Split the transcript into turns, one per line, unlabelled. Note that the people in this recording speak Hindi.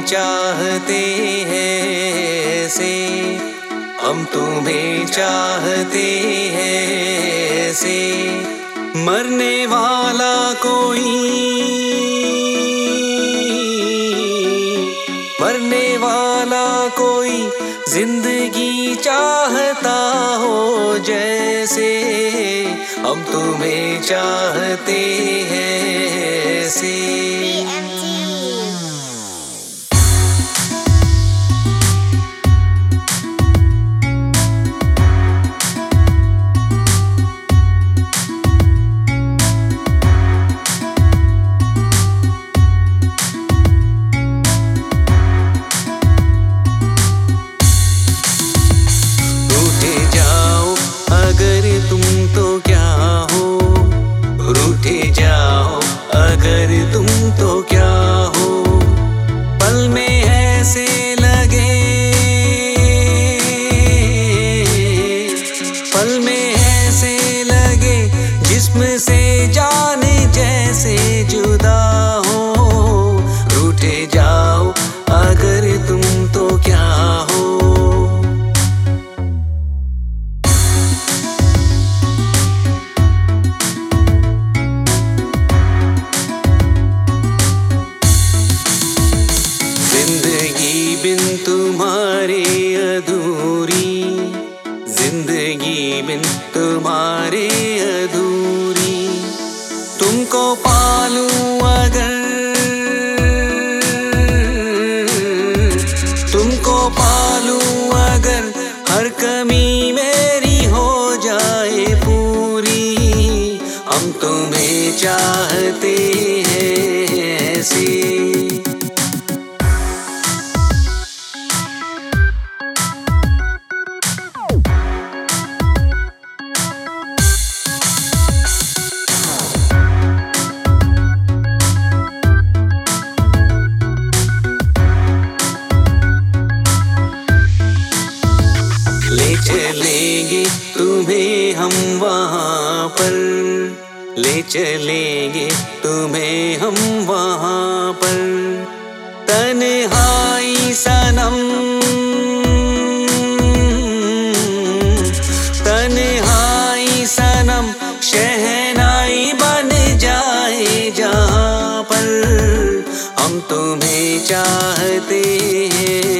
चाहते हैं से, हम तुम्हें चाहते हैं से। मरने वाला कोई, मरने वाला कोई जिंदगी चाहता हो जैसे, हम तुम्हें चाहते हैं से। रूठे जाओ अगर तुम तो क्या हो, पल में ऐसे लगे, पल में ऐसे लगे जिस्म से जान जैसे जुदा हो। रूठे जाओ अगर तुम तो क्या हो। जिंदगी बिन तुम्हारे अधूरी, जिंदगी बिन तुम्हारे अधूरी। तुमको पालूं अगर, तुमको पालूं अगर हर कमी मेरी हो जाए पूरी, हम तुम्हें चाहते हैं ऐसे। ले चलेंगे तुम्हें हम वहाँ पर, ले चलेंगे तुम्हें हम वहाँ पर। तन्हाई सनम, तन्हाई सनम शहनाई बन जाए जहाँ पर, हम तुम्हें चाहते हैं।